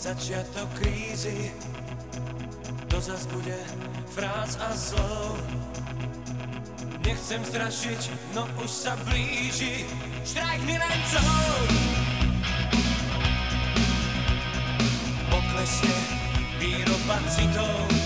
začiatok krízy, to zas bude fráz a slov. Nechcem strašiť, no už sa blíži štrajk milencov. Poklesne výroba citov,